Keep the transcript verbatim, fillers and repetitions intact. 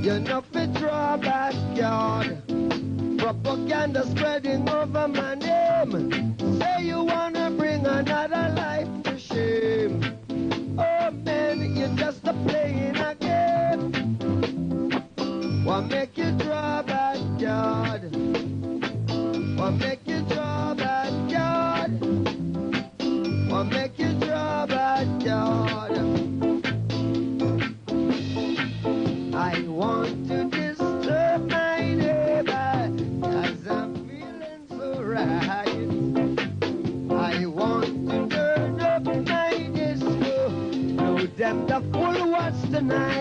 You know fi draw backyard. Propaganda spreading over my name. Say you wanna bring another life to shame. Oh man, you're just a playing a game. What make you draw backyard? What make you draw backyard? What make you draw backyard? I want to disturb my neighbor, 'cause I'm feeling so right. I want to turn up my disco, blow them the full watch tonight.